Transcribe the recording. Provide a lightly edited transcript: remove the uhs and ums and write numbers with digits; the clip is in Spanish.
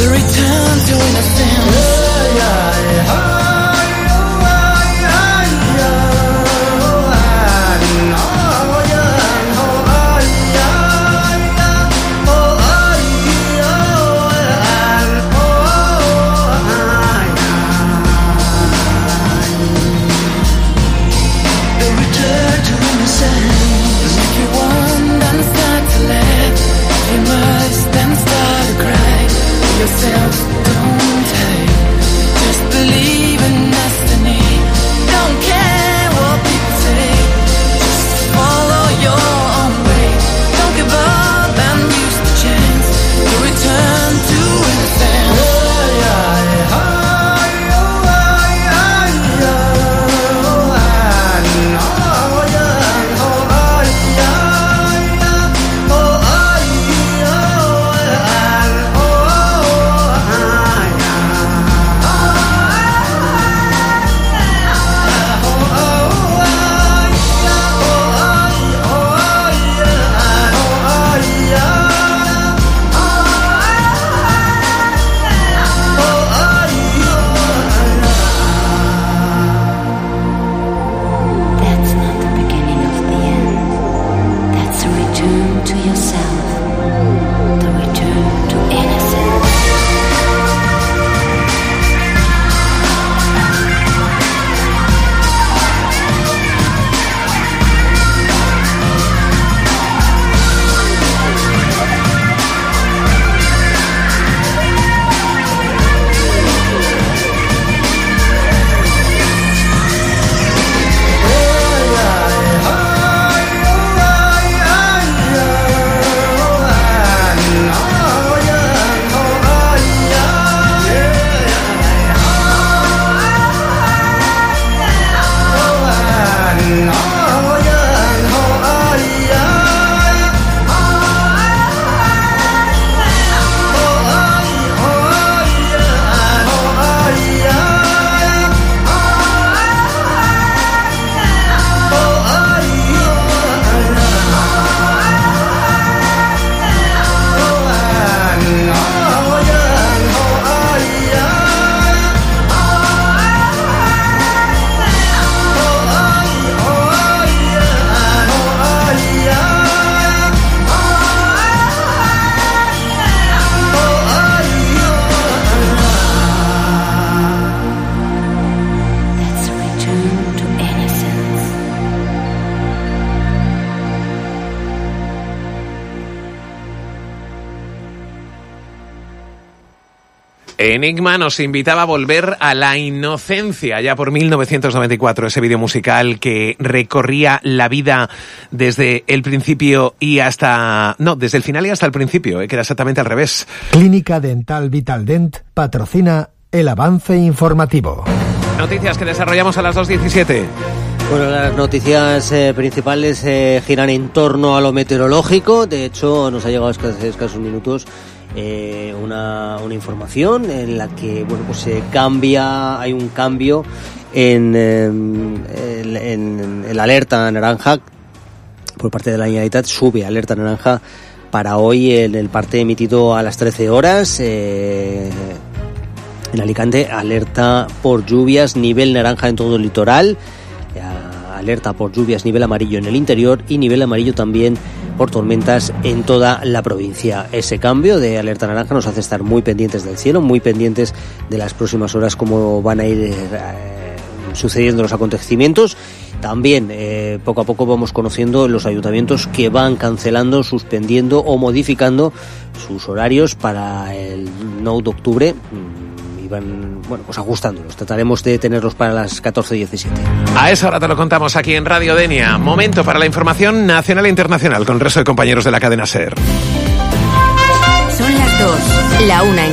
Enigma nos invitaba a volver a la inocencia, ya por 1994, ese vídeo musical que recorría la vida desde el principio y hasta... No, desde el final y hasta el principio, que era exactamente al revés. Clínica Dental Vitaldent patrocina el avance informativo. Noticias que desarrollamos a las 2:17. Bueno, las noticias principales giran en torno a lo meteorológico. De hecho, nos ha llegado hace escasos minutos una información en la que se cambia, hay un cambio en la alerta naranja por parte de la Generalitat. Sube alerta naranja para hoy en el parte emitido a las 13 horas. En Alicante, alerta por lluvias, nivel naranja en todo el litoral. Alerta por lluvias, nivel amarillo en el interior y nivel amarillo también por tormentas en toda la provincia. Ese cambio de alerta naranja nos hace estar muy pendientes del cielo, muy pendientes de las próximas horas, cómo van a ir sucediendo los acontecimientos. También poco a poco vamos conociendo los ayuntamientos que van cancelando, suspendiendo o modificando sus horarios para el 9 de octubre. Van, ajustándolos. Trataremos de tenerlos para las 14:17. A esa hora te lo contamos aquí en Radio Denia. Momento para la información nacional e internacional con el resto de compañeros de la cadena SER. Son las 2, la 1 en